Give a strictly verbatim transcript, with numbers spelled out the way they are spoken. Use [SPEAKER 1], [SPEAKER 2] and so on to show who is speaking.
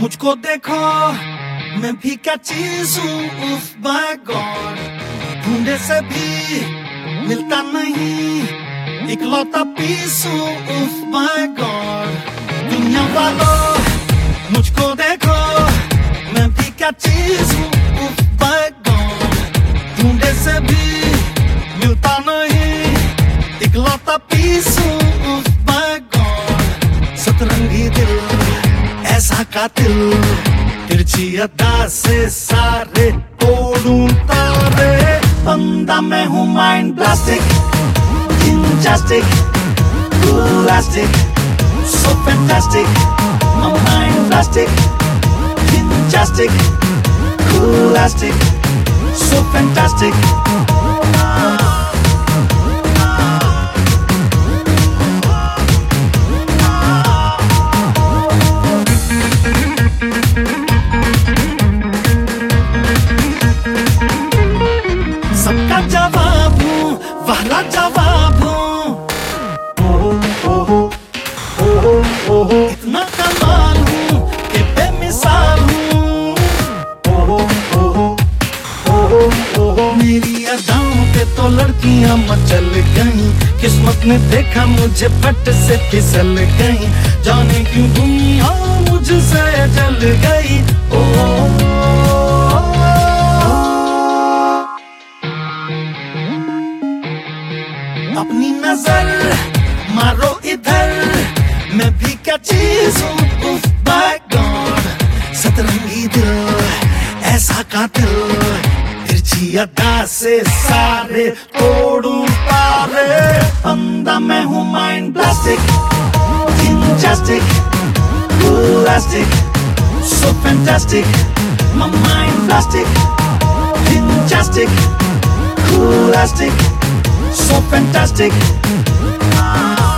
[SPEAKER 1] मुझको देखो मैं भी क्या चीज हूँ, उफ माय गॉड। ढूंढे से भी मिलता नहीं, इकलौता पीस हूँ, उफ माय गॉड। दुनिया वालों मुझको देखो मैं भी क्या चीज हूँ, उफ माय गॉड। ढूंढे से भी मिलता नहीं, इकलौता पीस हूँ, उफ माय गॉड। सतरंगी दिल ऐसा कातिल, तिरछी अदा से सारे तोड़ूं तारे। बंदा मैं हूँ mind blastic, injastic, elastic, so fantastic. My mind plastic, injustice, elastic, so fantastic. सबका जवाब हूँ, वाला जवाब हूँ। इतना कमाल हूँ कि बेमिसाल हूँ। मेरी अदाओं पे तो लड़कियां मचल गईं, किस्मत ने देखा मुझे फट से फिसल गईं। जाने क्यों दुनिया मुझसे जल गई। ओ अपनी नजर मारो इधर, मैं भी क्या चीज हूँ, उफ माय गॉड। सतरंगी दिल ऐसा कातिल, तिरछी अदा से सारे तोड़ूं तारे। बंदा मैं हूँ mind blastic, injastic, elastic, so fantastic. My mind plastic, injustice, elastic, so fantastic.